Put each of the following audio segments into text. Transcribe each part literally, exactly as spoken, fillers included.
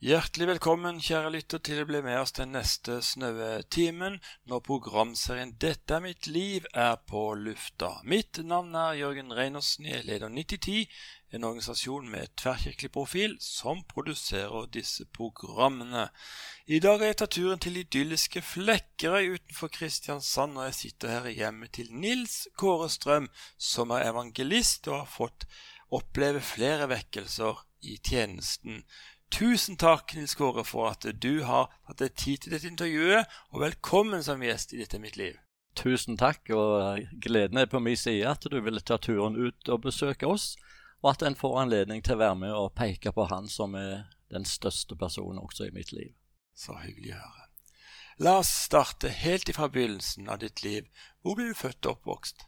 Hjertelig velkommen, kjære lytter, til å bli med oss den neste snaue timen, når programserien Dette er mitt liv er på lufta. Mitt navn er Jørgen Reinersen, jeg leder nitti ti, en organisasjon med tverrkirkelig profil som produserer disse programmene. I dag har jeg tatt turen til idylliske Flekkerøy utenfor Kristiansand, og jeg sitter her hjemme til Nils Kåre Strøm, som er evangelist og har fått oppleve flere vekkelser i tjenesten. Tusen takk, Nils Kåre, for at du har tatt deg tid til dette intervjuet, og velkommen som gjest i Dette er mitt liv. Tusen takk, og gleden er på min side at du ville ta turen ut og besøke oss, og at en får anledning til å være med og peke på han som er den største personen også i mitt liv. Så hyggelig å høre. La oss starte helt ifra begynnelsen av ditt liv. Hvor ble du født og oppvokst?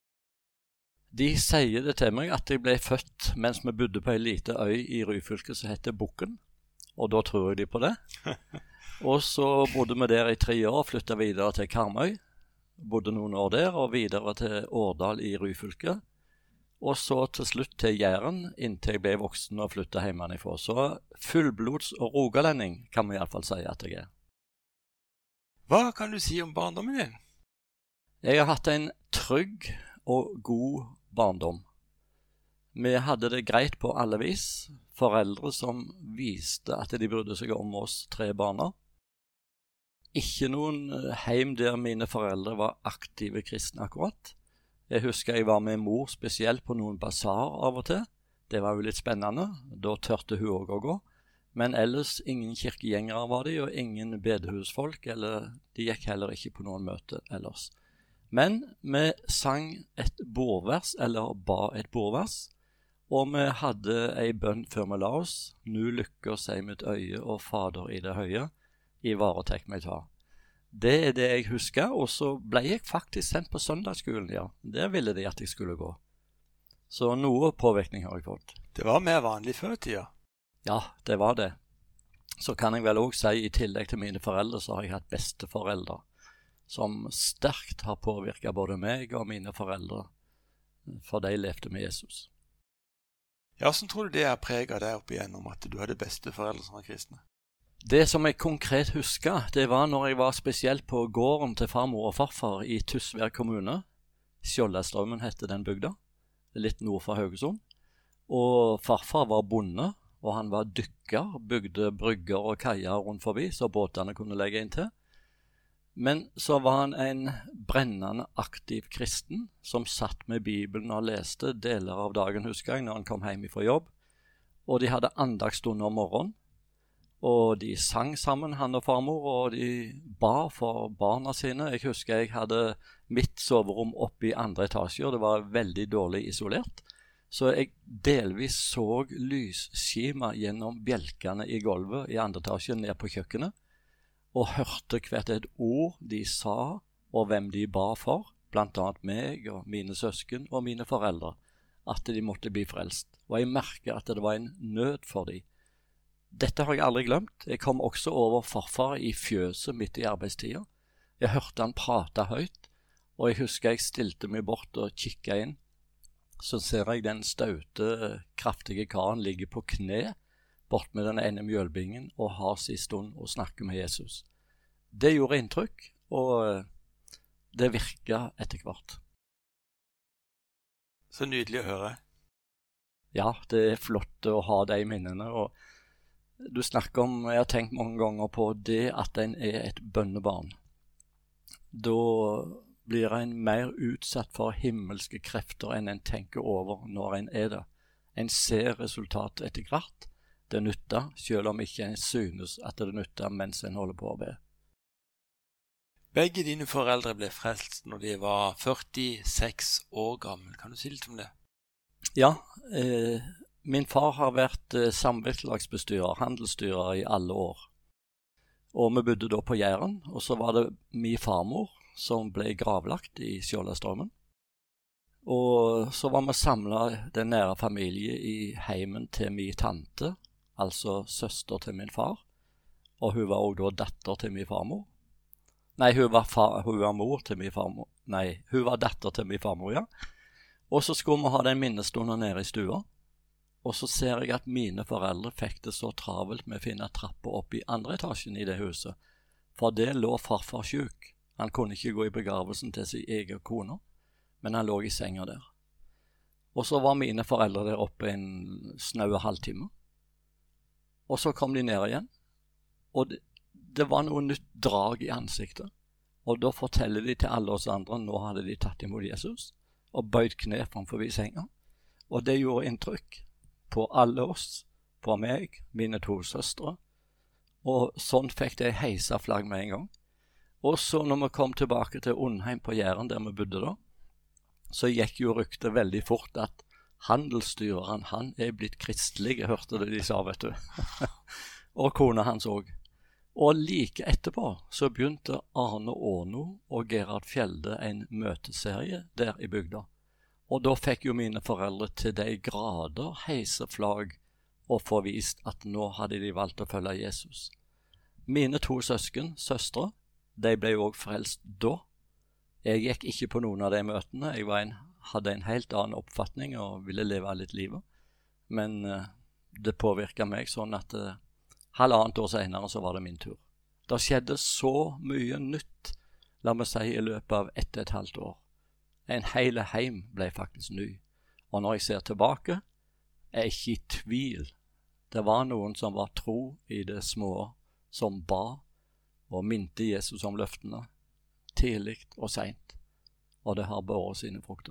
De sier det til meg at jeg ble født mens vi bodde på en lite øy i Ryfylke som heter Bukken, og da tror jeg de på det. Og så bodde vi der i tre år og flyttet videre til Karmøy, bodde noen år der og videre til Årdal i Ryfylke, og så til slutt til Jæren inntil jeg ble voksen og flyttet hjemmefra. Så fullblods og rogalending kan vi i hvert fall si at jeg er. Hva kan du si om barndommen din? Jeg har hatt en trygg og god barndom. Vi hadde det greit på alle vis. Foreldre som viste at de brydde seg om oss tre barna. Ikke noen heim der mine foreldre var aktive kristne akkurat. Jeg husker jeg var med mor spesielt på noen basar av og til. Det var jo litt spennende. Da tørte hun også å gå. Men ellers ingen kirkegjengere var de, og ingen bedehusfolk, eller de gikk heller ikke på noen møte ellers. Men vi sang et bordvers, eller ba et bordvers, og vi hadde ei bønn før vi la oss. «Nu lykker seg mitt øye og Fader i det høye, i varetek meg ta». Det er det jeg husker, og så ble jeg faktisk sendt på søndagsskolen, ja. Der ville de at jeg skulle gå. Så noe påvirkning har jeg fått. Det var mer vanlig før i tida. Ja, det var det. Så kan jeg vel også si, i tillegg til mine foreldre, så har jeg hatt besteforeldre, som sterkt har påvirket både meg og mine foreldre, for de levde med Jesus. Ja, hvordan tror du det er preget deg opp igjennom at du hadde besteforeldre som var kristne? Det som jeg konkret husker, det var når jeg var spesielt på gården til farmor og farfar i Tysvær kommune. Skjoldastrømmen hette den bygda, litt nord for Haugesund. Og farfar var bonde, og han var dykker, bygde brygger og kaier rundt forbi, så båtene kunne legge inn til. Men så var han en brennende aktiv kristen som satt med Bibelen og leste deler av dagen, husker jeg, når han kom hjem fra jobb. Og de hadde andagsstund om morgenen, og de sang sammen, han og farmor, og de ba for barna sine. Jeg husker jeg hadde mitt soverom oppe i andre etasje, og det var veldig dårlig isolert. Så jeg delvis så lysskima gjennom bjelkene i gulvet i andre etasje ned på kjøkkenet, og hørte hvert et ord de sa, og hvem de ba for, blant annet meg og mine søsken og mine foreldre, at de måtte bli frelst. Og jeg merket at det var en nød for dem. Dette har jeg aldri glemt. Jeg kom også over farfar i fjøset midt i arbeidstida. Jeg hørte han prate høyt, og jeg husker jeg stilte meg bort og kikket inn. Så ser jeg den staute, kraftige karen ligge på kne, bort med den ene mjølbingen og har sin stund og snakke med Jesus. Det gjorde inntrykk, og det virket etter hvert. Så nydelig å høre. Ja, det er flott å ha de minnene, og du snakker om, jeg har tenkt mange ganger på det at en er et bønnebarn. Da blir en mer utsatt for himmelske krefter enn en tenker over når en er det. En ser resultatet etter hvert. Det nytter, selv om ikke en synes at det nytter mens en holder på å be. Begge dine foreldre ble frelst når de var førtiseks år gammel. Kan du si litt om det? Ja, eh, min far har vært eh, samvirkelagsbestyrer, handelsstyrer i alle år. Og vi bodde da på Jæren, og så var det min farmor som ble gravlagt i Skjoldastrømmen. Og så var vi samlet den nære familie i heimen til min tante, altså søster til min far, og hun var også da datter til min farmor. Nei, hun var, far, hun var mor til min farmor. Nei, hun var datter til min farmor, ja. Og så skulle vi ha den minnestunden nede i stua, Og så ser jeg at mine foreldre fikk det så travelt med å finne trapper opp i andre etasjen i det huset. For det lå farfar syk. Han kunne ikke gå i begravelsen til sin egen kone, men han lå i senga der. Og så var mine foreldre der oppe en snaue halvtime. Og så kom de ned igjen, og det, det var noe nytt drag i ansiktet. Og da forteller de til alle oss andre, nå hadde de tatt imot Jesus, og bøyd kne framfor senga. Og det gjorde inntrykk på alle oss, på meg, mine to søstre. Og sånn fikk de heisa flagg med en gang. Og så når vi kom tilbake til Undheim på Jæren, der vi bodde da, så gikk jo ryktet veldig fort at handelsstyreren, han er blitt kristelig, jeg hørte det de sa, vet du. Og kona hans også. Og like etterpå så begynte Arne Åno og Gerhard Fjelde en møteserie der i bygda. Og da fikk jo mine foreldre til de grader heise flagg og få vist at nå hadde de valgt å følge Jesus. Mine to søsken, søstre, de ble jo også frelst da. Jeg gikk ikke på noen av de møtene. Jeg var en, hadde en helt annen oppfatning og ville leve litt livet. Men uh, det påvirket meg sånn at uh, halvannet år senere så var det min tur. Det skjedde så mye nytt, la meg si, i løpet av ett og et halvt år. En hele heim ble faktisk ny. Og når jeg ser tilbake, er jeg ikke i tvil. Det var noen som var tro i det små, som ba, og minte Jesus om løftene, tidlig og sent. Og det har båret sine frukter.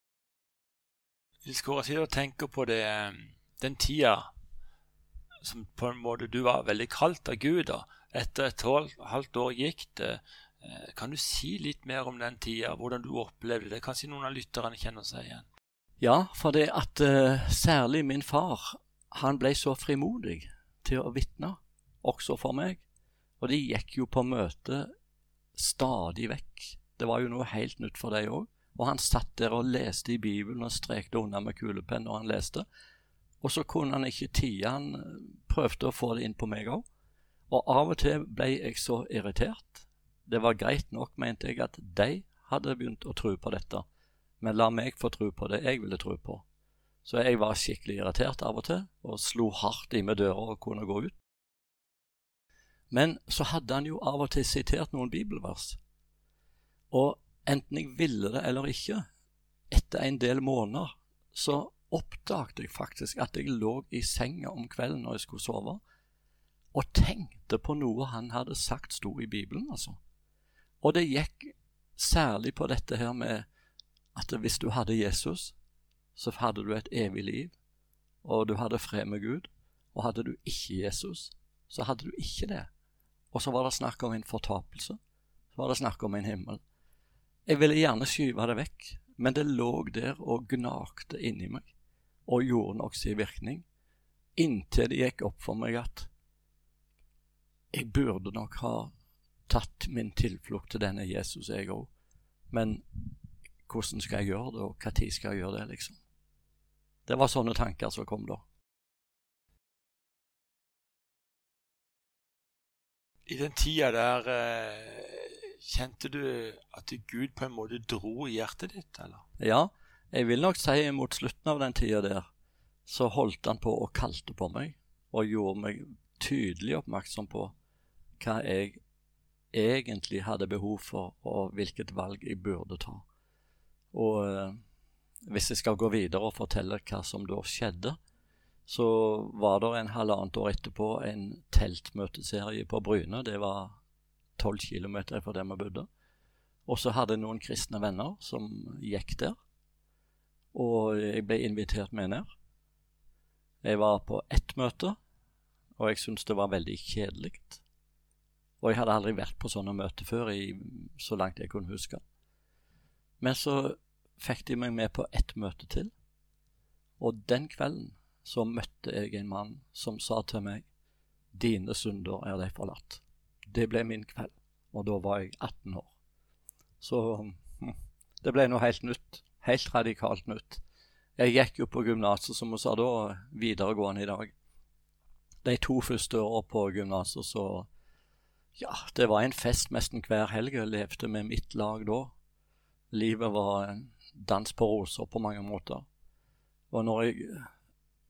Nils Kåre, sier du tenker på det, den tida som på en måte du var veldig kalt av Gud da. Etter et halvt år gikk det. Kan du si litt mer om den tida, hvordan du opplevde det? Kanskje noen av lytterne kjenner seg igjen? Ja, for det at uh, særlig min far, han ble så frimodig til å vitne, også for meg. Og de gikk jo på møte stadig vekk. Det var jo noe helt nytt for deg også. Og han satt der og leste i Bibelen og strekte under med kulepenn når han leste. Og så kunne han ikke tie, han prøvde å få det inn på meg også. Og av og til ble jeg så irritert. Det var greit nok, mente jeg, at de hadde begynt å tro på dette. Men la meg få tro på det jeg ville tro på. Så jeg var skikkelig irritert av og til, og slo hardt i med døra og kunne gå ut. Men så hadde han jo av og til sitert noen bibelvers. Og enten jeg ville det eller ikke, etter en del måneder, så oppdaget jeg faktisk at jeg lå i senga om kvelden når jeg skulle sove, og tenkte på noe han hadde sagt sto i Bibelen, altså. Og det gikk særlig på dette her med at hvis du hadde Jesus, så hadde du et evig liv, og du hadde fred med Gud, og hadde du ikke Jesus, så hadde du ikke det. Og så var det snakk om en fortapelse, så var det snakk om en himmel. Jeg ville gjerne skyve det vekk, men det lå der og gnagte inni meg, og gjorde nok sin virkning, inntil det gikk opp for meg at jeg burde nok ha tatt min tilflukt til denne Jesus jeg også. Men hvordan skal jeg gjøre det, og hva tid skal jeg gjøre det, liksom? Det var sånne tanker som kom da. I den tida der, eh, kjente du at Gud på en måte dro i hjertet ditt, eller? Ja, jeg vil nok si mot slutten av den tida der, så holdt han på og kalte på meg, og gjorde meg tydelig oppmerksom på hva jeg egentlig hadde behov for, og hvilket valg jeg burde ta. Og eh, hvis jeg skal gå videre og fortelle hva som da skjedde, så var det en halvannet år etterpå en teltmøteserie på Bryne. Det var tolv kilometer fra der vi bodde. Og så hadde jeg noen kristne venner som gikk der, og jeg ble invitert med ned. Jeg var på ett møte, og jeg syntes det var veldig kjedelig. Og jeg hadde aldri vært på sånne møter før, i, så langt jeg kunne huske. Men så fikk de meg med på ett møte til, og den kvelden så møtte jeg en mann som sa til meg, dine synder er deg forlatt. Det ble min kveld, og da var jeg atten år. Så det ble noe helt nytt, helt radikalt nytt. Jeg gikk jo på gymnaset, som vi sa da, videregående i dag. De to første årene på gymnaset, så ja, det var en fest nesten hver helg. Jeg levde med mitt lag da. Livet var en dans på roser på mange måter. Og når jeg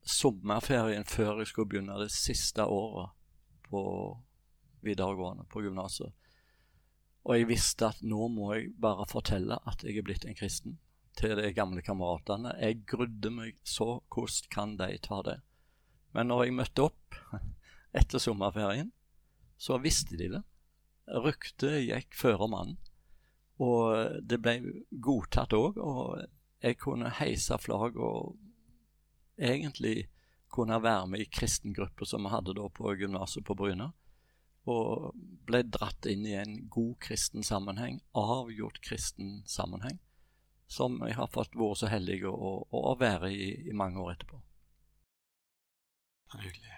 sommerferien før jeg skulle begynne det siste året på videregående, på gymnaset. Og jeg visste at nå må jeg bare fortelle at jeg er blitt en kristen til de gamle kameratene. Jeg grudde meg så, hvordan kan de ta det? Men når jeg møtte opp etter sommerferien, så visste de det. Ryktet gikk før mannen, og det ble godtatt også, og jeg kunne heise flagg og egentlig kunne være med i kristengrupper som vi hadde da på gymnaset på Bryne, og ble dratt inn i en god kristen sammenheng, avgjort kristen sammenheng, som jeg har fått vært så heldig å, å, å være i, i mange år etterpå. Hyggelig.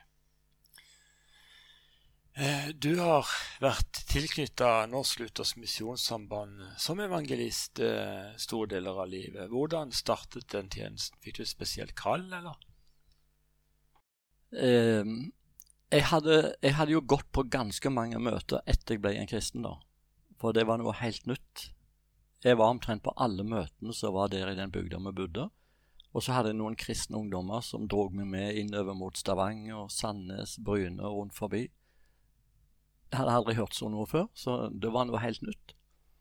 Eh, du har vært tilknyttet Norsk Luthers Misjonssamband som evangelist eh, store deler av livet. Hvordan startet den tjenesten? Fikk du et spesielt kall, eller? Eh, jeg, hadde, jeg hadde jo gått på ganske mange møter etter jeg ble en kristen da, for det var noe helt nytt. Jeg var omtrent på alle møtene som var der i den bygda vi bodde, og så hadde jeg noen kristne ungdommer som drog meg med innover mot Stavanger, Sandnes, Bryne og rundt forbi. Jeg hadde aldri hørt sånn noe før, så det var noe helt nytt.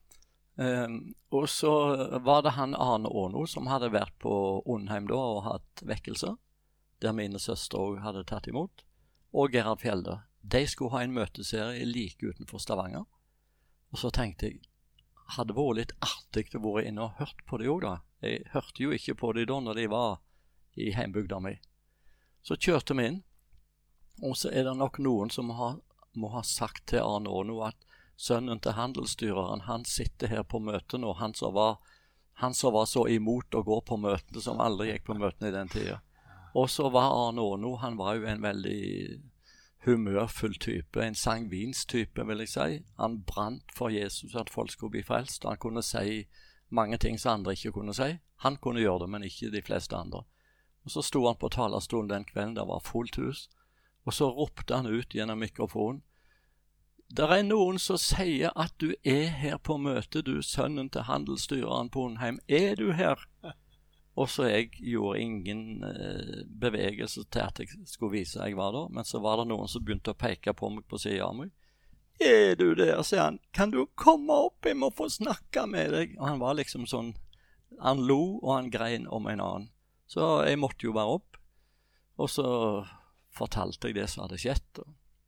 Um, og så var det han Arne Åno som hadde vært på Undheim da og hatt vekkelse, der mine søstre også hadde tatt imot, og Gerhard Fjelde. De skulle ha en møteserie like utenfor Stavanger, og så tenkte jeg, hadde vært litt artig å være inne og hørt på det også da. Jeg hørte jo ikke på det da når de var i heimbygda mi. Så kjørte vi inn, og så er det nok noen som har, må ha sagt til Arne Åno at sønnen til handelsstyreren, han sitter her på møtene, og han som var, han som var så imot å gå på møtene, som aldri gikk på møtene i den tiden. Og så var Arne Åno, han var jo en veldig humørfull type, en sangvinstype vil jeg si. Han brant for Jesus at folk skulle bli frelst, og han kunne si mange ting som andre ikke kunne si. Han kunne gjøre det, men ikke de fleste andre. Og så sto han på talerstolen den kvelden, det var fullt hus, og så ropte han ut gjennom mikrofonen, «Der er noen som sier at du er her på møte, du sønnen til handelsstyreren på Undheim. Er du her?» Og så jeg gjorde ingen eh, bevegelse til at jeg skulle vise at jeg var der, men så var det noen som begynte å peke på meg på siden av meg. «Er du der?» sier han. «Kan du komme opp? Jeg må få snakke med deg.» Og han var liksom sånn, han lo og han grein om en annen. Så jeg måtte jo bare opp, og så fortalte jeg det som hadde skjedd.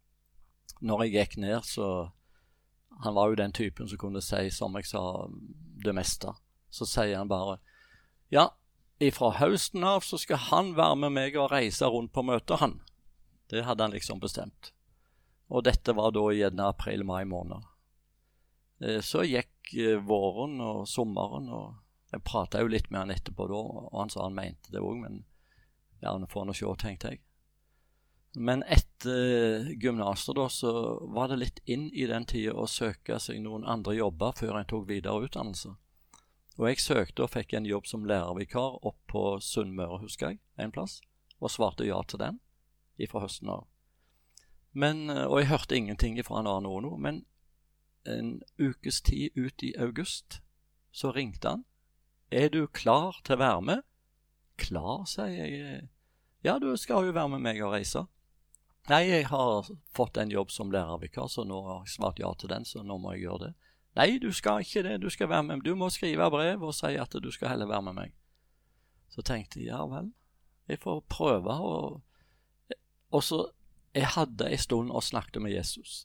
Og når jeg gikk ned, så han var jo den typen som kunne si, som jeg sa, det meste. Så sier han bare, «Ja, ifra høsten av så skal han være med meg og reise rundt på møter, han.» Det hadde han liksom bestemt. Og dette var da i april-mai måned. Så gikk våren og sommeren, og jeg pratet jo litt med han etterpå da, og han sa han mente det også, men ja, nå får han se, tenkte jeg. Men etter gymnaset da, så var det litt inn i den tiden å søke seg noen andre jobber før en tok videre utdannelse. Og jeg søkte og fikk en jobb som lærervikar opp på Sunnmøre, husker jeg, en plass, og svarte ja til den ifra høsten av. Men, og jeg hørte ingenting fra en annen Åno, men en ukes tid ut i august, så ringte han. «Er du klar til å være med?» «Klar», sier jeg. «Ja, du skal jo være med meg og reise.» «Nei, jeg har fått en jobb som lærervikar, så nå har jeg svart ja til den, så nå må jeg gjøre det.» «Nei, du skal ikke det, du skal være med. Du må skrive brev og si at du skal heller være med meg.» Så tenkte jeg, ja vel, jeg får prøve. Og, og så, jeg hadde en stund og snakket med Jesus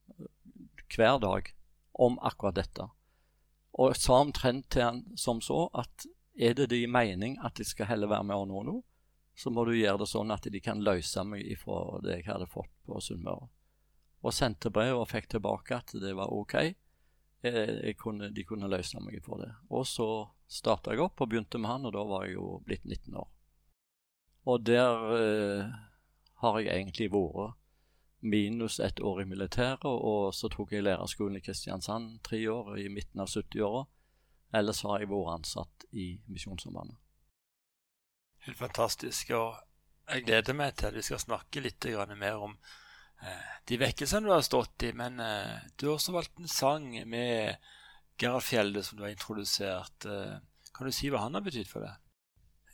hver dag om akkurat dette. Og jeg sa omtrent til han som så, at er det din mening at jeg skal heller være med og nå noe, så må du gjøre det sånn at de kan løse meg ifra det jeg hadde fått på Sunnmøre. Og sendte brev og fikk tilbake at det var ok. Jeg kunne, de kunne løse meg for det. Og så startet jeg opp og begynte med han, og da var jeg jo blitt nitten år. Og der eh, har jeg egentlig vært minus et år i militæret, og så tok jeg lærerskolen i Kristiansand tre år i midten av sytti-åra. Ellers har jeg vært ansatt i Misjonssambandet. Helt fantastisk, og jeg gleder meg til at vi skal snakke litt mer om de vekkelsene du har stått i, men uh, du har også valgt en sang med Gerhard Fjelde som du har introdusert. Uh, kan du si hva han har betydd for deg?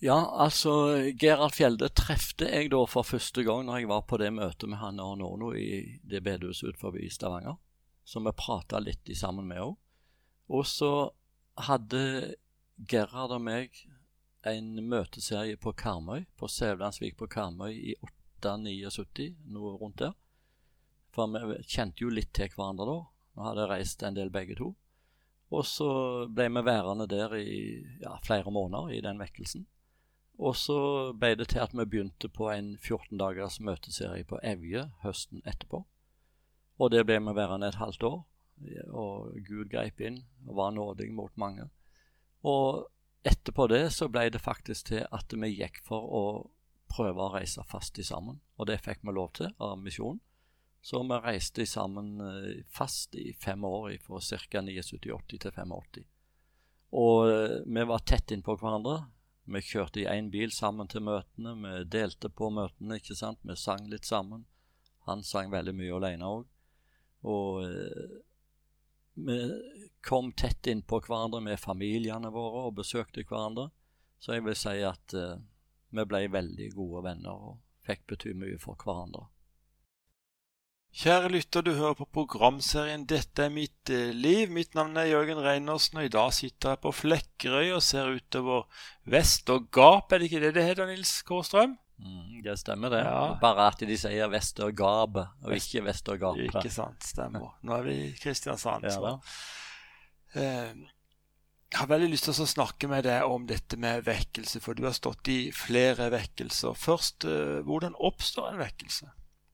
Ja, altså, Gerhard Fjelde trefte jeg da for første gang når jeg var på det møtet med Hanne og Norno i det bedehuset ut forbi Stavanger, som vi pratet litt i sammen med også. Og så hadde Gerhard og meg en møteserie på Karmøy, på Sævlandsvik på Karmøy i åtte syttini, noe rundt der. For vi kjente jo litt til hverandre da, og hadde reist en del begge to. Og så ble vi værende der i ja, flere måneder i den vekkelsen. Og så ble det til at vi begynte på en fjorten dagers møteserie på Evje høsten etterpå. Og det ble vi værende et halvt år, og Gud grep inn og var nådig mot mange. Og etterpå det så ble det faktisk til at vi gikk for å prøve å reise fast i sammen. Og det fikk vi lov til av misjonen. Så vi reiste sammen fast i fem år, fra ca. syttioni åtti til åttifem. Og vi var tett inn på hverandre. Vi kjørte i en bil sammen til møtene, vi delte på møtene, ikke sant? Vi sang litt sammen. Han sang veldig mye alene også. Og eh, vi kom tett inn på hverandre med familiene våre og besøkte hverandre. Så jeg vil si at eh, vi ble veldig gode venner og fikk bety mye for hverandre. Kjære lytter, du hører på programserien Dette er mitt liv. Mitt navn er Jørgen Reinersen, og i dag sitter jeg på Flekkerøy og ser utover vest og gap. Er det ikke det det heter, Nils Kårstrøm? Mm, det stemmer det. Ja. Bare at de sier vest og gap, og ikke vest og gap. Ikke sant, stemmer. Nå er vi i Kristiansand. Ja, så. Eh, jeg har veldig lyst til å snakke med deg om dette med vekkelse, for du har stått i flere vekkelser. Først, eh, hvordan oppstår en vekkelse?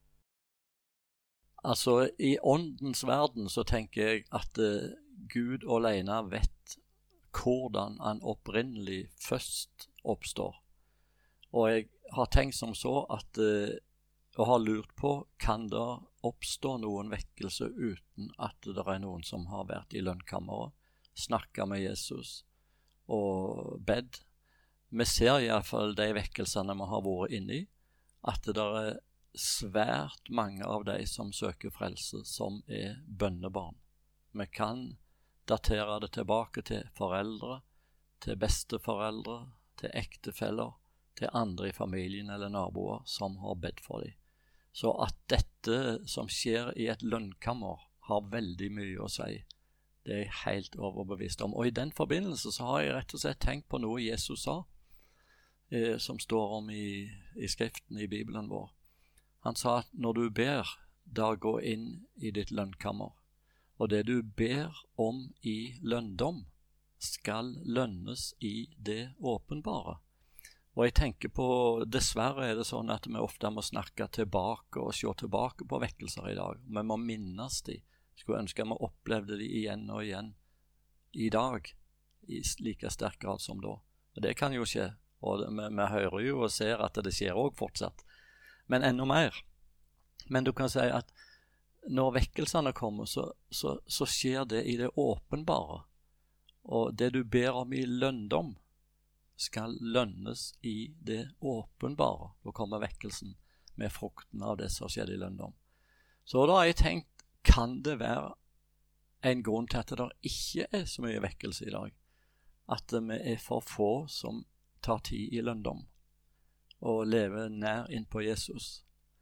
Altså, i åndens verden så tenker jeg at uh, Gud alene vet hvordan han opprinnelig først oppstår. Og jeg har tenkt som så at uh, og har lurt på, kan det oppstå noen vekkelse uten at det er noen som har vært i lønnkammeret, snakket med Jesus og bedt. Vi ser i hvert fall de vekkelsene vi har vært inne i, at det er svært mange av de som søker frelse som er bønnebarn. Vi kan datere det tilbake til foreldre, til besteforeldre, til ektefeller, til andre i familien eller naboer som har bedt for dem. Så at dette som skjer i et lønnkammer har veldig mye å si, det er jeg helt overbevist om. Og i den forbindelse så har jeg rett og slett tenkt på noe Jesus sa, eh, som står om i, i skriften i Bibelen vår. Han sa at når du ber, da gå inn i ditt lønnkammer, og det du ber om i lønndom skal lønnes i det åpenbare. Og jeg tenker på, dessverre er det sånn at vi ofte må snakke tilbake og se tilbake på vekkelser i dag. Vi må minnes de. Skulle ønske vi opplevde de igjen og igjen i dag, i like sterk grad som da. Og det kan jo skje, og vi, vi hører jo og ser at det skjer også fortsatt. Men enda mer. Men du kan si at når vekkelsene kommer, så, så, så skjer det i det åpenbare. Og det du ber om i lønndom skal lønnes i det åpenbare. Da kommer vekkelsen med frukten av det som skjedde i lønndom. Så da har jeg tenkt, kan det være en grunn til at det ikke er så mye vekkelse i dag? At vi er for få som tar tid i lønndom og lever nær inn på Jesus.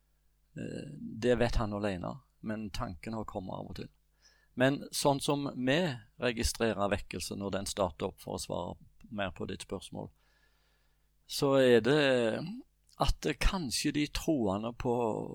Det vet han alene, men tanken har kommet av og til. Men sånn som vi registrerer vekkelse når den starter opp, for å svare mer på ditt spørsmål, så er det at kanskje de troende på,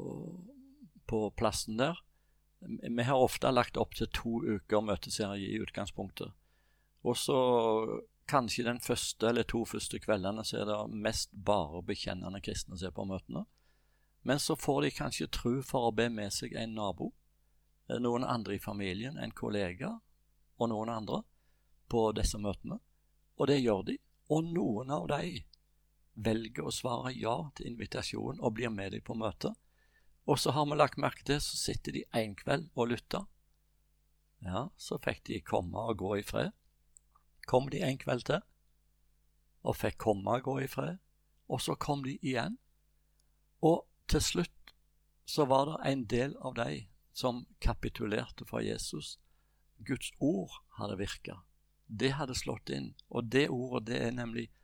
på plassen der, vi har ofte lagt opp til to uker møteserie i utgangspunktet, og så kanskje den første eller to første kveldene så er det mest bare bekjennende kristne som er på møtene. Men så får de kanskje tro for å be med seg en nabo, noen andre i familien, en kollega og noen andre på disse møtene. Og det gjør de. Og noen av de velger å svare ja til invitasjonen og blir med dem på møtet. Og så har vi lagt merke til, så sitter de en kveld og lytter. Ja, så fikk de komme og gå i fred. Kom de en kveld til, og fikk komme og gå i fred, og så kom de igjen. Og til slutt så var det en del av de som kapitulerte for Jesus. Guds ord hadde virket. Det hadde slått inn, og det ordet det er nemlig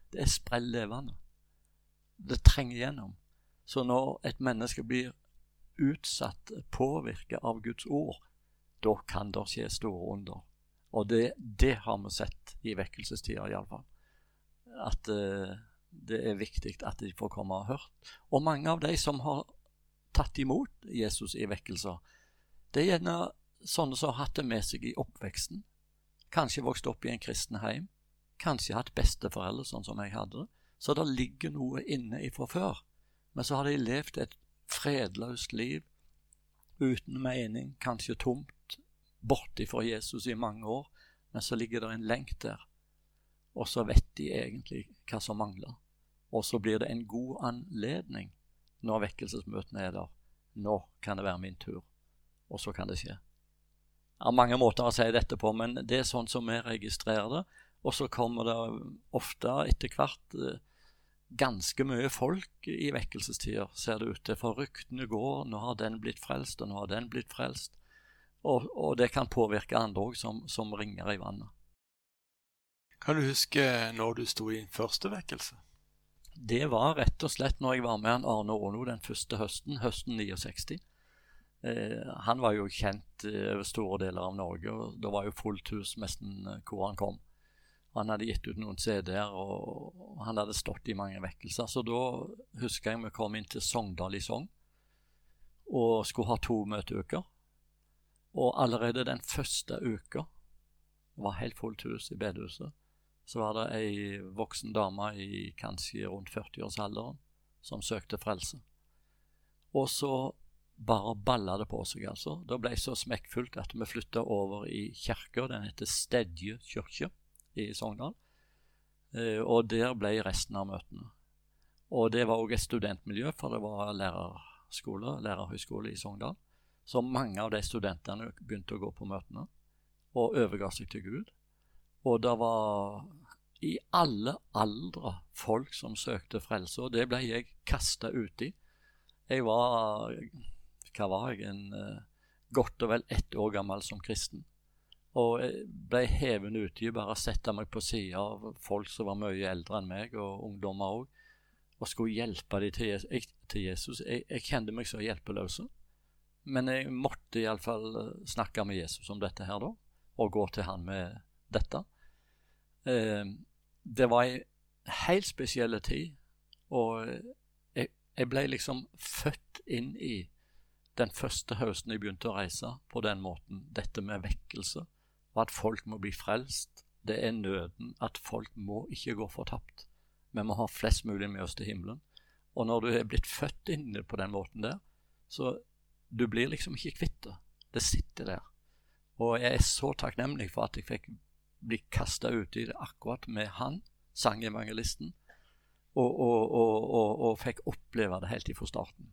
det er sprell levende. Det trenger gjennom. Så når et menneske blir utsatt, påvirket av Guds ord, da kan det skje store under. Og det, det har vi sett i vekkelsestider i alle fall. At uh, det er viktig at de får komme og hørt. Og mange av de som har tatt imot Jesus i vekkelser, det er gjerne sånne som har hatt det med seg i oppveksten. Kanskje vokst opp i en kristen heim. Kanskje hatt besteforeldre, sånn som jeg hadde. Så det ligger noe inne ifra før. Men så har de levd et fredløst liv, uten mening, kanskje tomt, borte fra Jesus i mange år. Men så ligger det en lenk der. Og så vet de egentlig hva som mangler. Og så blir det en god anledning når vekkelsesmøtene er der. Nå kan det være min tur. Og så kan det skje. Det er mange måter å si dette på, men det er sånn som vi registrerer det. Og så kommer det ofte etter hvert eh, ganske mye folk i vekkelsestider, ser det ut til. For ryktene går, nå har den blitt frelst, og nå har den blitt frelst. Og, og det kan påvirke andre også, som, som ringer i vannet. Kan du huske når du sto i din første vekkelse? Det var rett og slett når jeg var med han Arne Åno den første høsten, høsten sekstini. Eh, han var jo kjent eh, over store deler av Norge, og det var jo fullt hus nesten eh, hvor han kom. Han hadde gitt ut noen C D-er, og, og han hadde stått i mange vekkelser. Så da husker jeg vi kom inn til Sogndal i Sogn, og skulle ha to møteuker. Og allerede den første uka var helt fullt hus i bedehuset. Så var det ei voksen dame i kanskje rundt førti-årsalderen som søkte frelse. Og så bare balla det på seg, altså. Det ble så smekkfullt at vi flyttet over i kirka. Den heter Stedje kirke i Sogndal. Eh, og der ble resten av møtene. Og det var også et studentmiljø, for det var lærerskole, lærerhøyskole i Sogndal. Så mange av de studentene begynte å gå på møtene og overga seg til Gud. Og det var i alle aldre folk som søkte frelse, og det ble jeg kastet ut i. Jeg var, hva var jeg, en uh, godt og vel ett år gammel som kristen. Og jeg ble heven ute i bare å sette meg på siden av folk som var mye eldre enn meg, og ungdommer også, og skulle hjelpe dem til, jeg, til Jesus. Jeg, jeg kjente meg så hjelpeløse, men jeg måtte i alle fall snakke med Jesus om dette her da, og gå til han med dette. Eh, det var en helt spesiell tid, og jeg, jeg ble liksom født inn i den første høsten jeg begynte å reise på den måten, dette med vekkelse, og at folk må bli frelst. Det er nøden at folk må ikke gå fortapt. Vi må ha flest mulig med oss til himmelen. Og når du er blitt født inn på den måten der, så du blir liksom ikke kvitt det. Det sitter der. Og jeg er så takknemlig for at jeg fikk bli kastet ut i det akkurat med han, sangevangelisten, og, og, og, og, og fikk oppleve det helt ifra starten.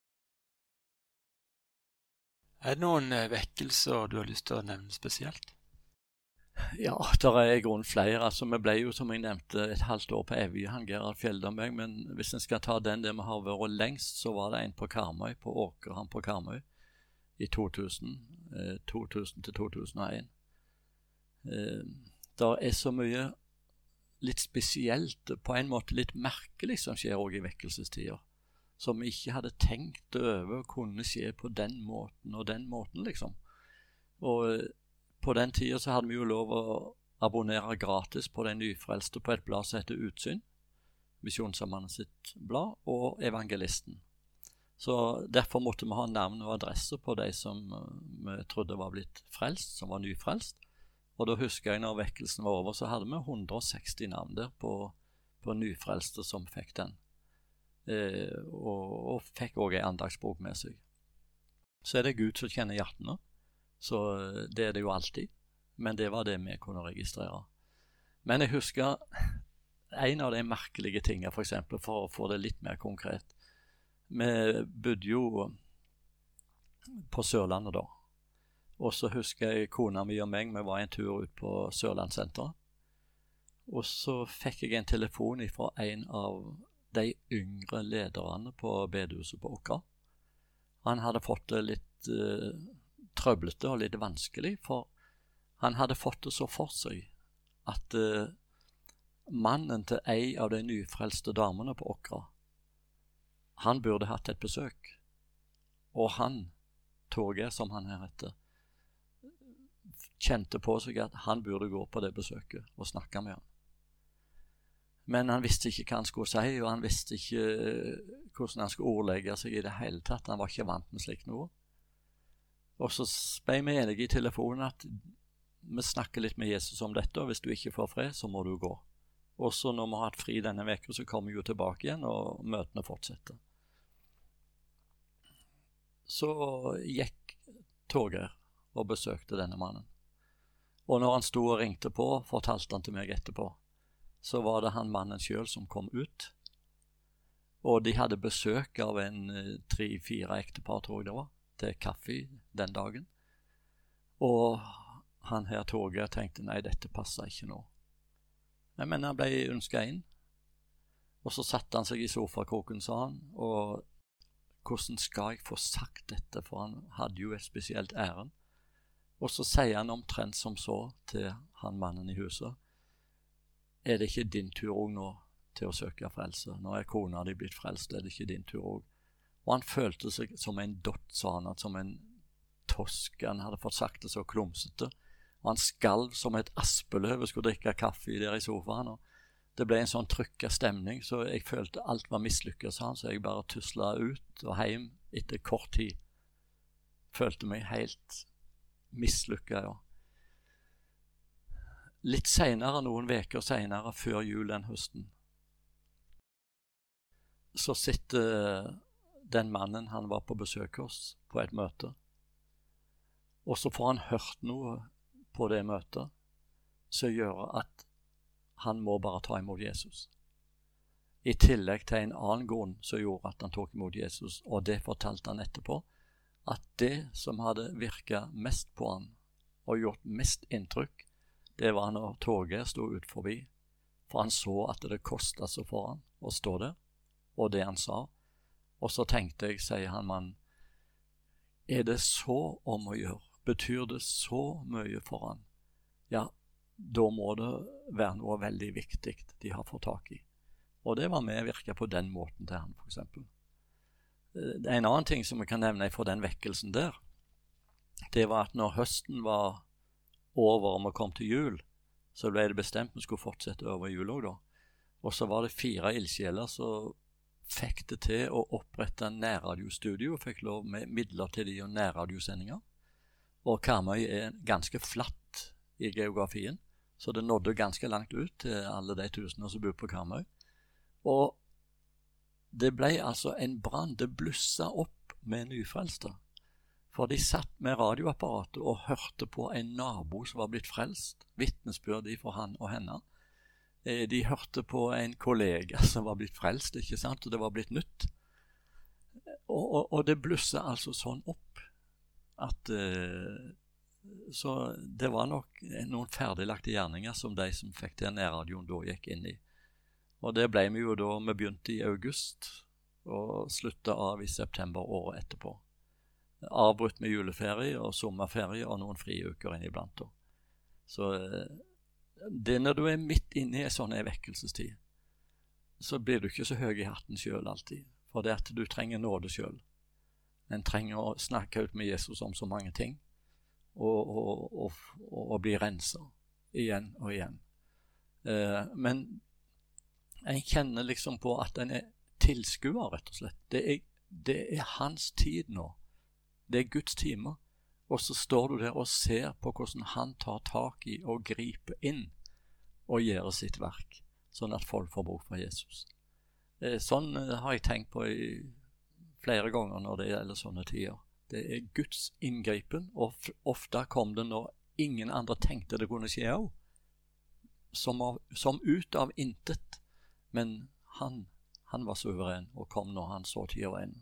Er det noen vekkelser du har lyst til å nevne spesielt? Ja, der er i grunnen flere. Altså, vi ble jo, som jeg nevnte, et halvt år på Evje, han Gerhard Fjelldamberg, men hvis en skal ta den der vi har vært lengst, så var det en på Karmøy, på Åkerhamn på Karmøy, i to tusen, eh, to tusen til to tusen og en. Eh, der er så mye litt spesielt, på en måte litt merkelig som skjer også i vekkelsestider, som vi ikke hadde tenkt over kunne skje på den måten og den måten, liksom. Og på den tiden så hadde vi jo lov å abonnere gratis på de nyfrelste på et blad som heter Utsyn, Misjonssambandet sitt blad, og Evangelisten. Så derfor måtte vi ha navn og adresse på de som vi trodde var blitt frelst, som var nyfrelst. Og da husker jeg når vekkelsen var over, så hadde vi hundre og seksti navn der på, på nyfrelste som fikk den. Eh, og, og fikk også en andagsbok med seg. Så er det Gud som kjenner hjertene. Så det er det jo alltid, men det var det vi kunne registrere. Men jeg husker en av de merkelige tingene, for eksempel, for å få det litt mer konkret. Vi bodde jo på Sørlandet da, og så husker jeg kona mi og meg, vi var en tur ut på Sørlandssenteret, og så fikk jeg en telefon fra en av de yngre lederne på bedehuset på Åkra. Han hadde fått det litt uh, trøblete og litt vanskelig, for han hadde fått det så for seg at uh, mannen til ei av de nyfrelste damene på Åkra. Han burde hatt et besøk. Og han, Torgeir som han her heter, kjente på seg at han burde gå på det besøket og snakke med han. Men han visste ikke hva han skulle si, og han visste ikke hvordan han skulle ordlegge seg i det hele tatt. Han var ikke vant med slikt noe. Og så ble vi enige i telefonen at vi snakker litt med Jesus om dette, og hvis du ikke får fred, så må du gå. Og så når vi har hatt fri denne veka, så kommer vi jo tilbake igjen, og møtene fortsetter. Så gikk Torgeir og besøkte denne mannen. Og når han stod og ringte på, fortalte han til meg etterpå, så var det han mannen selv som kom ut. Og de hadde besøk av en tre-fire ektepar, tror jeg det var, til kaffe den dagen. Og han her Torgeir tenkte, nei, dette passer ikke nå. Nei, men han ble ønsket inn. Og så satte han seg i sofakroken, sa han, og hvordan skal jeg få sagt dette, for han hadde jo et spesielt æren. Og så sier han omtrent som så til han mannen i huset, er det ikke din tur også nå til å søke frelse? Nå er kona di blitt frelst, er det ikke din tur også? Og han følte seg som en dott, sa han, som en tosk. Han hadde fått sagt det så klumsete. Og han skalv som et aspeløv og skulle drikke kaffe der i sofaen. Og det ble en sånn trykket stemning, så jeg følte alt var mislykket, sa han, så jeg bare tuslet ut og hjem etter kort tid. Følte meg helt mislykket, ja. Litt senere, noen veker senere, før jul den høsten, så sitter den mannen han var på besøk hos på et møte, og så får han hørt noe på det møtet som gjør at han må bare ta imot Jesus. I tillegg til en annen grunn som gjorde at han tok imot Jesus, og det fortalte han etterpå, at det som hadde virket mest på han og gjort mest inntrykk, det var når Torgeir stod ut forbi, for han så at det kostet så for han å stå der, og det han sa. Og så tenkte jeg, sier han mann, er det så om å gjøre? Betyr det så mye for han? Ja, da må det være noe veldig viktig de har fått tak i. Og det var medvirket på den måten til han, for eksempel. En annen ting som vi kan nevne fra den vekkelsen der, det var at når høsten var over og vi kom til jul, så ble det bestemt vi skulle fortsette over jul også da. Og så var det fire ildsjeler som fikk det til å opprette nærradiostudio, og fikk lov med midler til de og nærradiosendinger. Og Karmøy er ganske flatt i geografien, så det nådde ganske langt ut til alle de tusener som bor på Karmøy. Og det ble altså en brann, det blusset opp med nyfrelste. For de satt med radioapparatet og hørte på en nabo som var blitt frelst, vitnesbyrd fra han og henne. De hørte på en kollega som var blitt frelst, ikke sant, og det var blitt nytt. Og, og, og det blusset altså sånn opp, at uh, så det var nok noen ferdiglagte gjerninger som de som fikk til nærradioen da gikk inn i. Og det ble vi jo da, vi begynte i august, og sluttet av i september året etterpå. Avbrutt med juleferie og sommerferie og noen friuker inniblant. Så det når du er midt inne i en sånn vekkelsestid, så blir du ikke så høy i hatten selv alltid, for det at du trenger nåde selv. En trenger å snakke ut med Jesus om så mange ting, og, og, og, og, og bli renset igjen og igjen. Eh, men en kjenner liksom på at en er tilskuer, rett og slett. Det er, det er hans tid nå. Det er Guds time, og så står du der og ser på hvordan han tar tak i og griper inn og gjør sitt verk, sånn at folk får bruk for Jesus. Sånn har jeg tenkt på i flere ganger når det gjelder sånne tider. Det er Guds inngripen, og ofte kom det når ingen andre tenkte det kunne skje også, som, av, som ut av intet, men han, han var suveren og kom når han så tida var inne.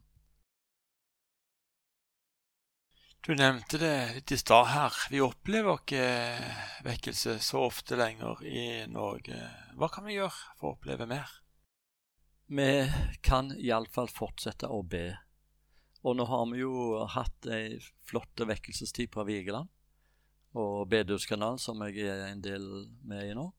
Du nevnte det litt i stad her. Vi opplever ikke vekkelse så ofte lenger i Norge. Hva kan vi gjøre for å oppleve mer? Vi kan i alle fall fortsette å be. Og nå har vi jo hatt en flott vekkelsestid på Vigeland, og Bedehuskanalen, som jeg er en del med i nå.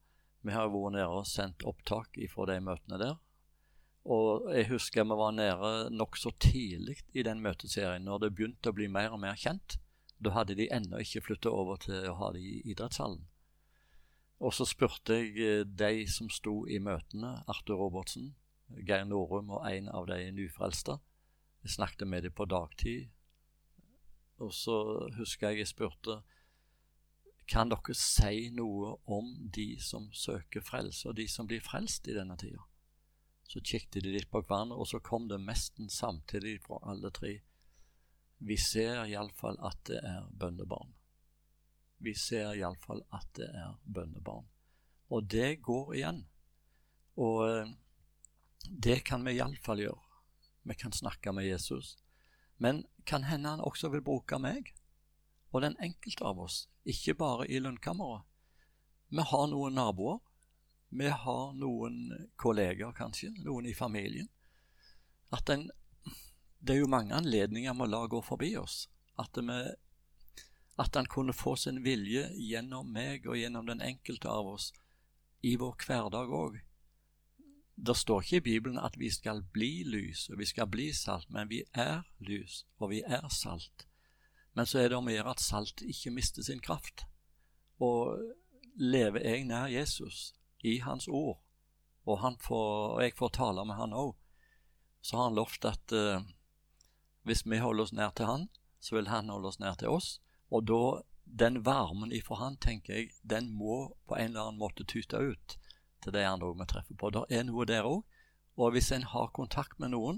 Vi har vært nede og sendt opptak fra de møtene der. Og jeg husker vi var nede nok så tidlig i den møteserien, når det begynte å bli mer og mer kjent. Da hadde de ennå ikke flyttet over til å ha det i idrettshallen. Og så spurte jeg de som sto i møtene, Arthur Robertsen, Geir Norum og en av de nyfrelste. Jeg snakket med dem på dagtid. Og så husker jeg jeg spurte, kan dere si noe om de som søker frelse, og de som blir frelst i denne tida? Så kikket de litt på hverandre, og så kom det nesten samtidig fra alle tre. Vi ser i alle fall at det er bønnebarn. Vi ser i alle fall at det er bønnebarn. Og det går igjen. Og det kan vi i alle fall gjøre. Vi kan snakke med Jesus. Men kan hende han også vil bruke meg og den enkelte av oss, ikke bare i lønnkammeret. Vi har noen naboer. Vi har noen kolleger kanskje, noen i familien. At den, det er jo mange anledninger vi lar gå forbi oss. At, vi, at han kunne få sin vilje gjennom meg og gjennom den enkelte av oss i vår hverdag også. Det står ikke i Bibelen at vi skal bli lys og vi skal bli salt, men vi er lys og vi er salt. Men så er det om å gjøre at salt ikke mister sin kraft. Og lever jeg nær Jesus i hans ord, og, han får, og jeg får tale med han også, så har han lovt at uh, hvis vi holder oss nær til han, så vil han holde oss nær til oss. Og da, den varmen ifra han, tenker jeg, den må på en eller annen måte tyte ut til det andre vi treffer på. Det er noe der også, og hvis en har kontakt med noen,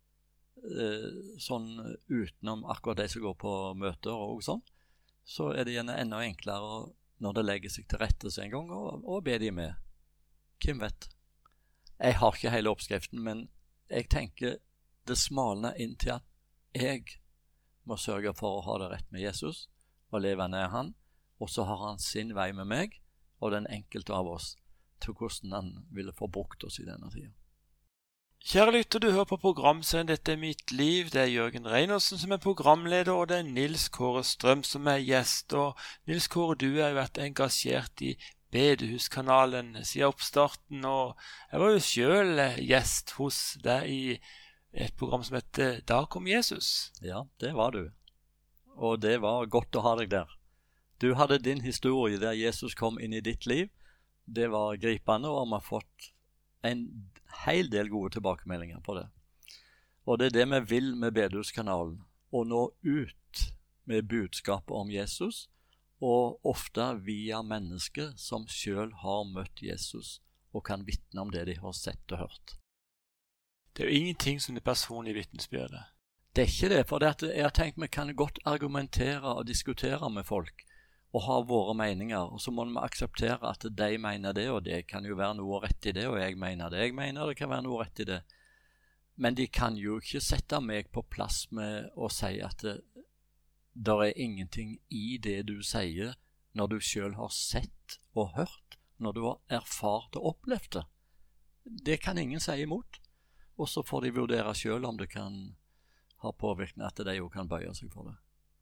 eh, sånn utenom akkurat de som går på møter og sånn, så er det gjerne enda enklere når det legger seg til rette seg en gang, og, og be de med. Hvem vet? Jeg har ikke hele oppskriften, men jeg tenker det smalner inn til at jeg må sørge for å ha det rett med Jesus, og leve nær han, og så har han sin vei med meg, og den enkelte av oss, til hvordan han ville få brukt oss i denne tiden. Kjære lytter, du hører på programserien Dette er mitt liv. Det er Jørgen Reinersen som er programleder, og det er Nils Kåre Strøm som er gjest. Og Nils Kåre, du har jo vært engasjert i Bedehuskanalen siden oppstarten, og jeg var jo selv gjest hos deg i et program som heter Da kom Jesus. Ja, det var du. Og det var godt å ha deg der. Du hadde din historie der Jesus kom inn i ditt liv. Det var gripende, og vi har fått en hel del gode tilbakemeldinger på det. Og det er det vi vil med Bedehuskanalen, å nå ut med budskapet om Jesus, og ofte via mennesker som selv har møtt Jesus, og kan vitne om det de har sett og hørt. Det er jo ingenting som det personlige vitnesbyrdet. Det er ikke det, for det at jeg har tenkt vi kan godt argumentere og diskutere med folk, og ha våre meninger, og så må vi akseptere at de mener det, og det kan jo være noe rett i det, og jeg mener det, jeg mener det kan være noe rett i det. Men de kan jo ikke sette meg på plass med å si at det, der er ingenting i det du sier når du selv har sett og hørt, når du har erfart og opplevd det. Det kan ingen si imot, og så får de vurdere selv om det kan ha påvirkning at de jo kan bøye seg for det.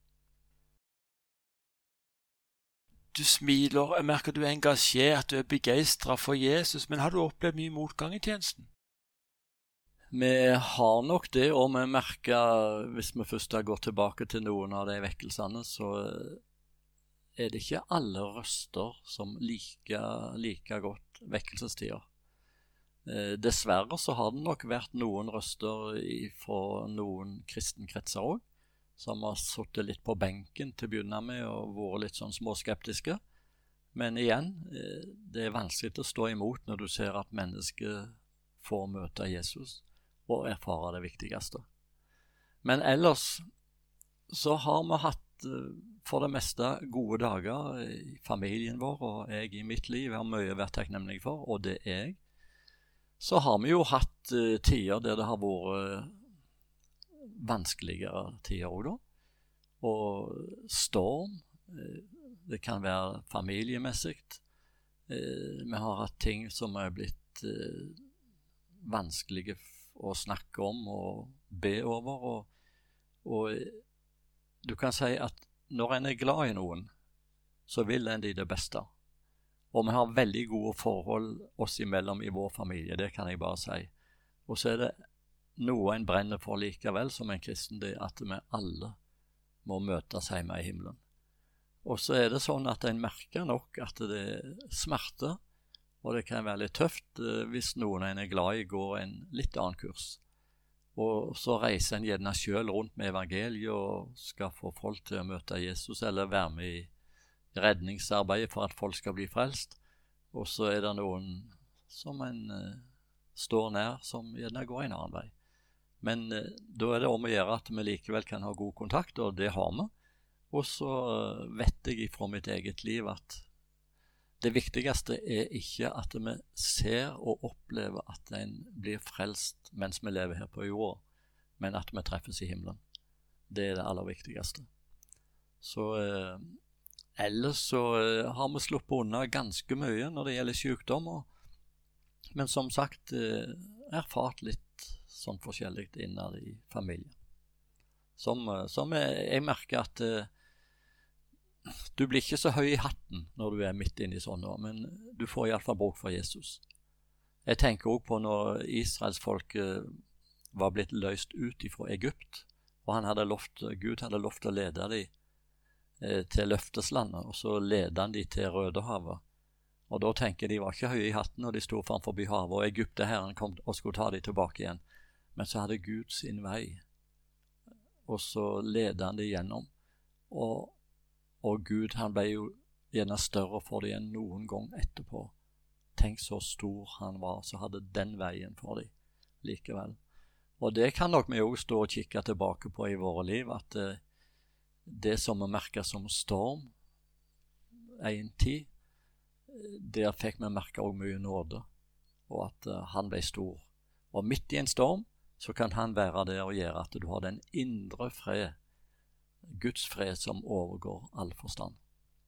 Du smiler, jeg merker at du er engasjert, du er begeistret for Jesus, men har du opplevd mye motgang i tjenesten? Vi har nok det, og vi merker, hvis vi først har gått tilbake til noen av de vekkelsene, så er det ikke alle røster som liker, liker godt vekkelsestider. Eh, dessverre så har det nok vært noen røster fra noen kristenkretser også, som har suttet litt på benken til å begynne med og vært litt sånn småskeptiske. Men igjen, det er vanskelig å stå imot når du ser at mennesker får møte Jesus og erfare det viktigste. Men ellers så har vi hatt for det meste gode dager i familien vår, og jeg i mitt liv har mye vært takknemlig for, og det er jeg. Så har vi jo hatt tider der det har vært vanskeligere tider også da, og storm, det kan være familiemessig, vi har hatt ting som er blitt vanskelige å snakke om og be over, og, og du kan si at når en er glad i noen, så vil en de det beste, Og vi har veldig gode forhold oss imellom i vår familie, det kan jeg bare si. Og så er det noe en brenner for likevel som en kristen, det at vi alle må møtes hjemme i himmelen. Og så er det sånn at en merker nok at det smerter, og det kan være litt tøft hvis noen en er glad i går en litt annen kurs. Og så reiser en gjerne selv rundt med evangeliet og skal få folk til å møte Jesus, eller være med i redningsarbeidet for at folk skal bli frelst. Og så er det noen som en uh, står nær, som gjerne går en annen vei. Men uh, da er det om å gjøre at vi likevel kan ha god kontakt, og det har vi. Og så uh, vet jeg fra mitt eget liv at det viktigste er ikke at vi ser og opplever at en blir frelst mens vi lever her på jorda, men at vi treffes i himmelen. Det er det aller viktigste. Så uh, ellers så uh, har vi sluppet unna ganske mye når det gjelder sykdommer, men som sagt uh, erfart litt sånn forskjellig innad i familien. Som, uh, som jeg, jeg merker at uh, du blir ikke så høy i hatten når du er midt inne i sånn, men du får i alle fall bruk for Jesus. Jeg tenker også på når Israels folk uh, var blitt løst ut fra Egypt, og han hadde lovt, Gud hadde lovt å lede dem til løfteslandet, og så ledet han de til Rødehavet. Og da tenker de var ikke høye i hatten når de stod foran forbi havet, og Egypterherren kom og skulle ta dem tilbake igjen. Men så hadde Gud sin vei, og så ledet han dem gjennom. Og, og Gud, han ble jo gjerne større for dem enn noen gang etterpå. Tenk så stor han var, så hadde den veien for dem likevel. Og det kan nok vi også stå og kikke tilbake på i våre liv, at eh, det som vi merker som storm en tid, der fikk vi merke også mye nåde, og at uh, han ble stor. Og midt i en storm, så kan han være der og gjøre at du har den indre fred, Guds fred som overgår all forstand.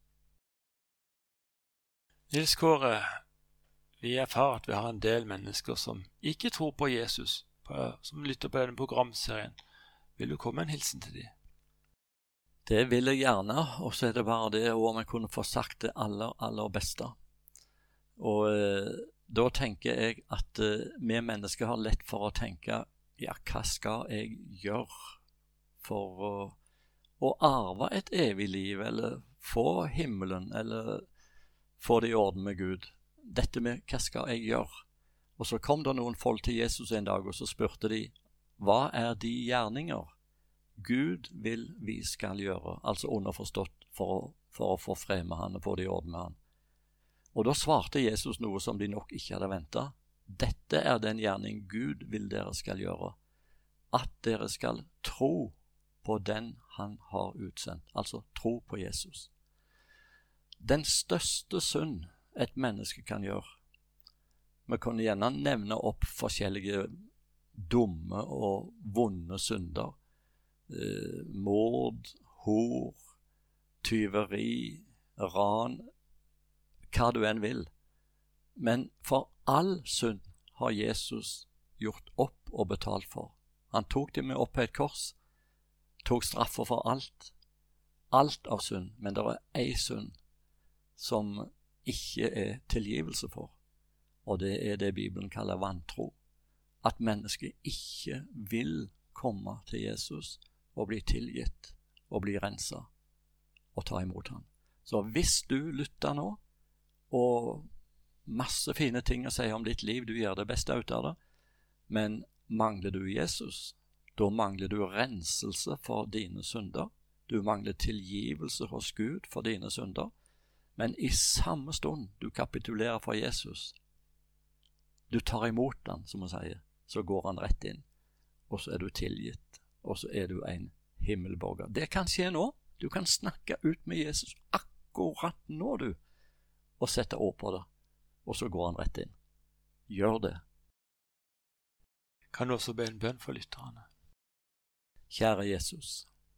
Nils Kåre, vi erfarer at vi har en del mennesker som ikke tror på Jesus, på, som lytter på denne programserien. Vil du komme med en hilsen til dem? Det vil jeg gjerne, og så er det bare det om jeg kunne få sagt det aller, aller beste. Og eh, da tenker jeg at eh, vi mennesker har lett for å tenke, ja, hva skal jeg gjøre for å, å arve et evig liv, eller få himmelen, eller få det i orden med Gud? Dette med hva skal jeg gjøre? Og så kom det noen folk til Jesus en dag, og så spurte de, hva er de gjerninger Gud vil vi skal gjøre, altså underforstått for å, for å få fred med han og få det i orden med han. Og da svarte Jesus noe som de nok ikke hadde ventet. Dette er den gjerning Gud vil dere skal gjøre, at dere skal tro på den han har utsendt, altså tro på Jesus. Den største synd et menneske kan gjøre, vi kan gjerne nevne opp forskjellige dumme og vonde synder, Eh, mord, hor, tyveri, ran, hva du enn vil. Men for all synd har Jesus gjort opp og betalt for. Han tok det med opp på et kors, tok straffer for alt, alt av synd, men det er ei synd som ikke er tilgivelse for, og det er det Bibelen kaller vantro. At mennesket ikke vil komme til Jesus og bli tilgitt, og bli renset, og ta imot han. Så hvis du lytter nå, og masse fine ting å si om ditt liv, du gjør det beste ut av det, men mangler du Jesus, da mangler du renselse for dine synder, du mangler tilgivelse hos Gud for dine synder, men i samme stund du kapitulerer for Jesus, du tar imot han, som man sier, så går han rett inn, og så er du tilgitt. Og så er du en himmelborger. Det kan skje nå. Du kan snakke ut med Jesus akkurat nå, du, og sette ord på det, og så går han rett inn. Gjør det. Kan du også be en bønn for lytterne? Kjære Jesus,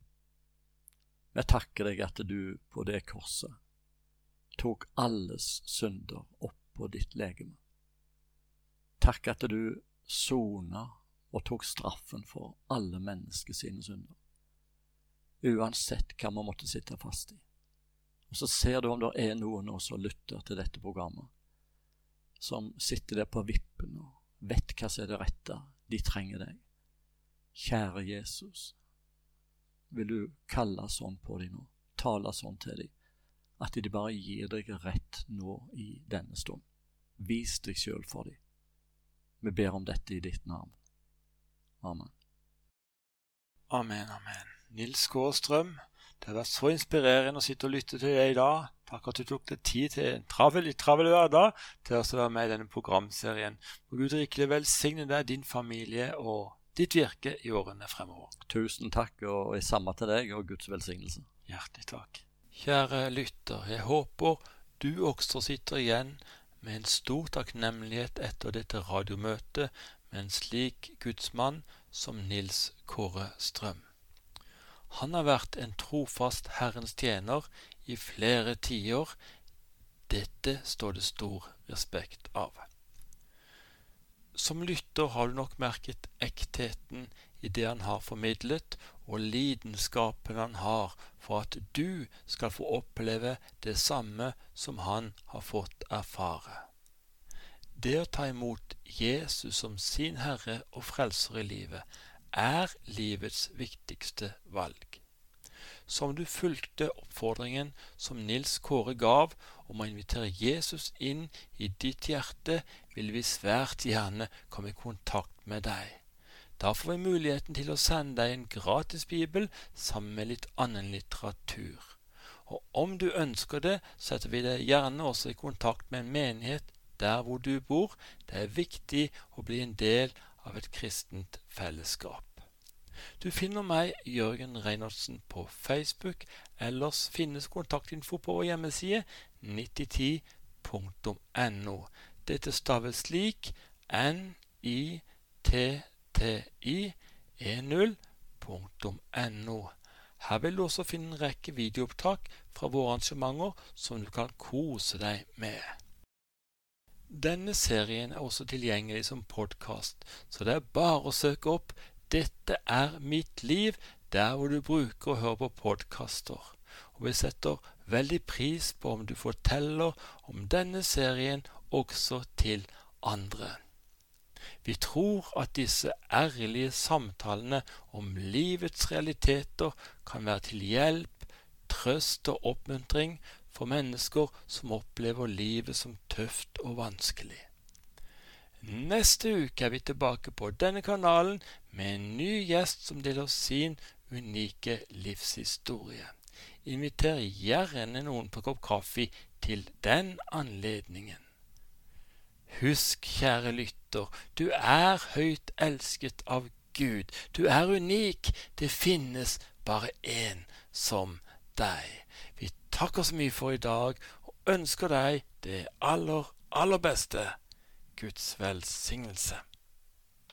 jeg takker deg at du på det korset tok alles synder opp på ditt legeme. Takk at du sonet og tok straffen for alle mennesker sine synder, uansett hva man måtte sitte fast i. Og så ser du om det er noen nå som lytter til dette programmet, som sitter der på vippen og vet hva som er det rette. De trenger deg. Kjære Jesus, vil du kalle sånn på dem nå, tale sånn til dem, at de bare gir deg rett nå i denne stund. Vis deg selv for dem. Vi ber om dette i ditt navn. Amen. Amen, amen. Nils Kårstrøm, det har vært så inspirerende å sitte og lytte til deg i dag. Takk at du tok deg tid til en travel, litt travel hverdag til å være med i denne programserien. Må Gud rikelig velsigne deg, din familie og ditt virke i årene fremover. Tusen takk, og i samme til deg, og Guds velsignelse. Hjertelig takk. Kjære lytter, jeg håper du også sitter igjen med en stor takknemlighet etter dette radiomøtet med en slik gudsmann som Nils Kåre Strøm. Han har vært en trofast Herrens tjener i flere tiår. Dette står det stor respekt av. Som lytter har du nok merket ektheten i det han har formidlet, og lidenskapen han har for at du skal få oppleve det samme som han har fått erfare. Det å ta imot Jesus som sin Herre og Frelser i livet er livets viktigste valg. Som du fulgte oppfordringen som Nils Kåre gav om å invitere Jesus inn i ditt hjerte, vil vi svært gjerne komme i kontakt med deg. Da får vi muligheten til å sende deg en gratis bibel sammen med litt annen litteratur. Og om du ønsker det, setter vi deg gjerne også i kontakt med en menighet der hvor du bor. Det er viktig å bli en del av et kristent fellesskap. Du finner meg, Jørgen Reinertsen, på Facebook, ellers finnes kontaktinfo på vår hjemmeside nitti ti punktum no. Dette staves slik N I T T I ten punktum no. Her vil du også finne en rekke videoopptak fra våre arrangementer som du kan kose deg med. Denne serien er også tilgjengelig som podcast, så det er bare å søke opp Dette er mitt liv, der hvor du bruker å høre på podcaster. Og vi setter veldig pris på om du forteller om denne serien også til andre. Vi tror at disse ærlige samtalene om livets realiteter kan være til hjelp, trøst og oppmuntring for mennesker som opplever livet som tøft og vanskelig. Neste uke er vi tilbake på denne kanalen med en ny gjest som deler sin unike livshistorie. Inviter gjerne noen på kopp kaffe til den anledningen. Husk, kjære lytter, du er høyt elsket av Gud. Du er unik. Det finnes bare én som deg. Vi takker så mye for i dag og ønsker deg det aller, aller beste. Guds velsignelse.